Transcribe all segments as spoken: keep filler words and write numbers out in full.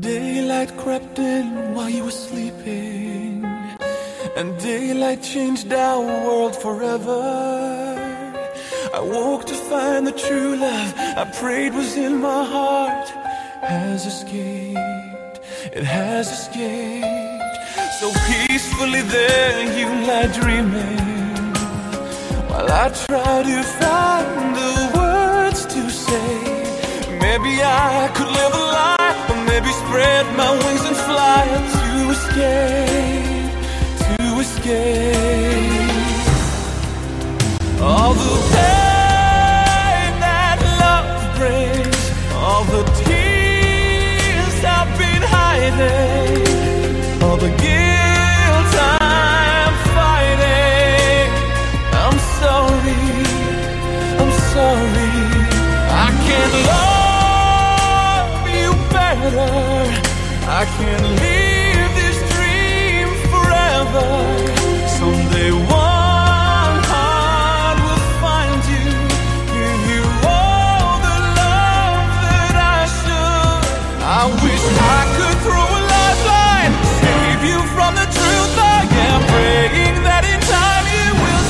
Daylight crept in while you were sleeping, and daylight changed our world forever. I woke to find the true love I prayed was in my heart has escaped, it has escaped. So peacefully there you lie dreaming, while I try to find the words to say. Maybe I could live a lie, or maybe spread my wings and fly to escape, to escape all the pain that love brings, all the tears I've been hiding, all the guilt I'm fighting. I'm sorry, I'm sorry, I can't love you better, I can't live this dream forever. Someday one heart will find you, give you all the love that I should. I wish I could throw a lifeline, save you from the truth. I am praying that in time you will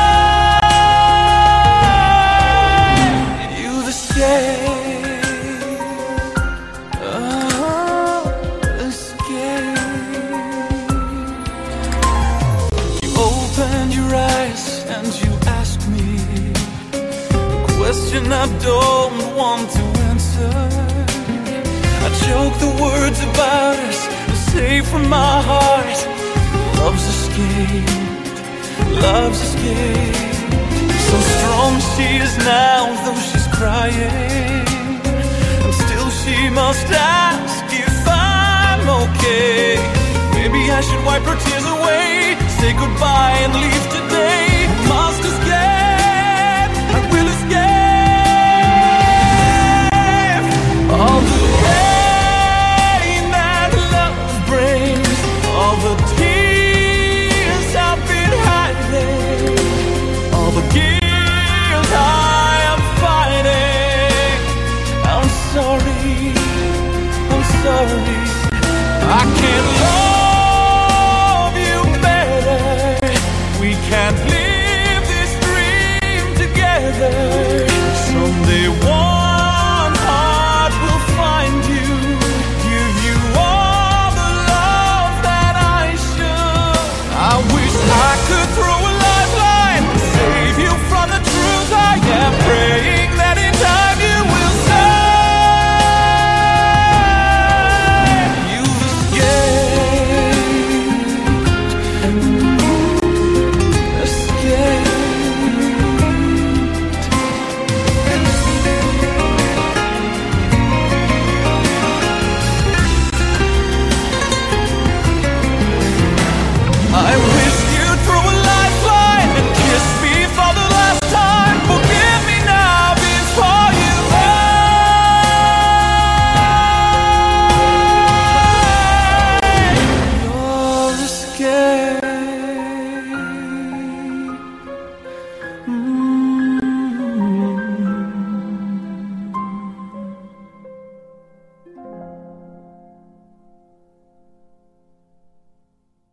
say you've escaped, oh, escaped. You opened your eyes and you asked me a question I don't want to answer. I choke the words about us and say from my heart, love's escaped, love's escaped. So strong she is now, though she's crying, and still she must ask if I'm okay. Maybe I should wipe her tears away, say goodbye and leave today. Must escape, I will escape all the pain that love brings, all the tears I've been hiding, all the guilt I am fighting. I'm sorry, I'm sorry, I can't love